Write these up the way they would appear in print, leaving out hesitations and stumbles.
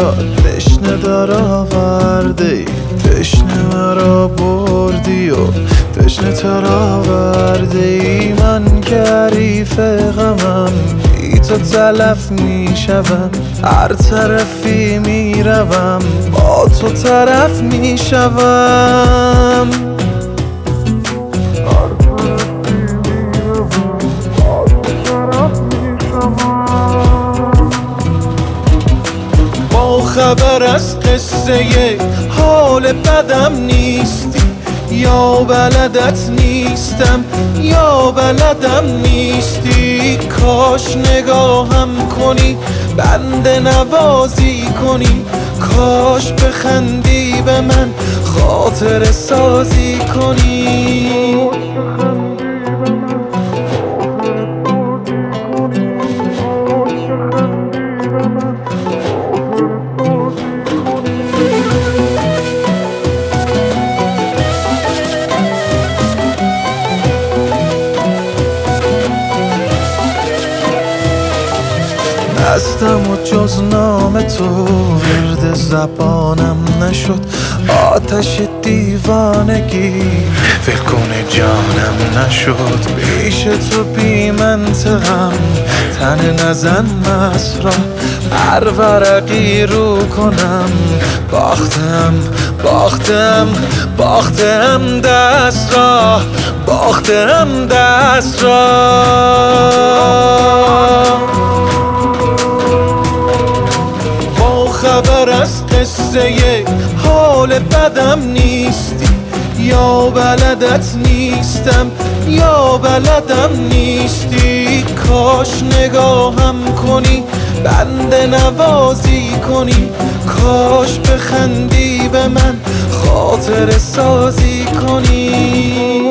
میاد تشنه در آورده، تشنه مرا بردی و تشنه تر آورده ای. من که حریف غمم بی تو تلف میشوم، هر طرفی میروم با تو طرف میشوم. خبر از قصه حال بدم نیستی، یا بلدت نیستم یا بلدم نیستی. کاش نگاهم کنی بنده نوازی کنی، کاش بخندی به من خاطر سازی کنی. دستم و جز نام تو ورد زبانم نشد، آتش دیوانگی فکر جانم نشد. پیش تو بی منطقم تن نزن مسرا، هر ورقی رو کنم باختم باختم باختم دست را، باختم دست را. خبر از قصه حال بدم نیستی، یا بلدت نیستم یا بلدم نیستی. کاش نگاهم کنی بنده نوازی کنی، کاش بخندی به من خاطر سازی کنی.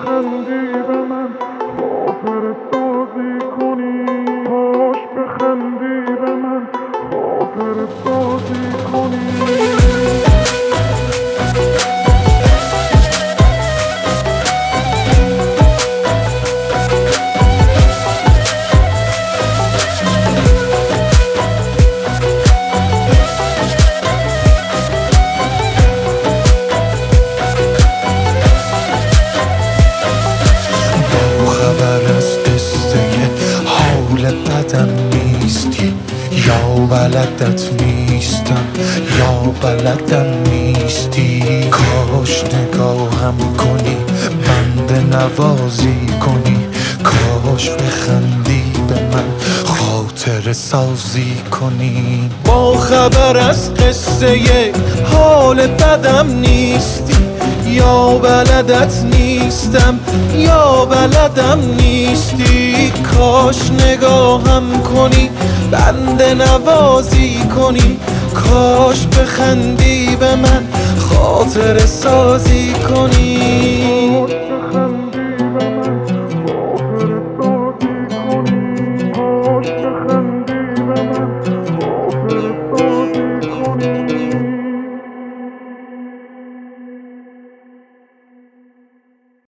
بدم نیستی، یا بلدت نیستم یا بلدم نیستی. کاش نگاهم کنی بنده نوازی کنی، کاش بخندی به من خاطر سازی کنی. با خبر از قصه حال بدم نیستی، یا بلدت نیستم یا بلدم نیستی. کاش نگاهم کنی بنده نوازی کنی، کاش بخندی به من خاطر سازی کنی.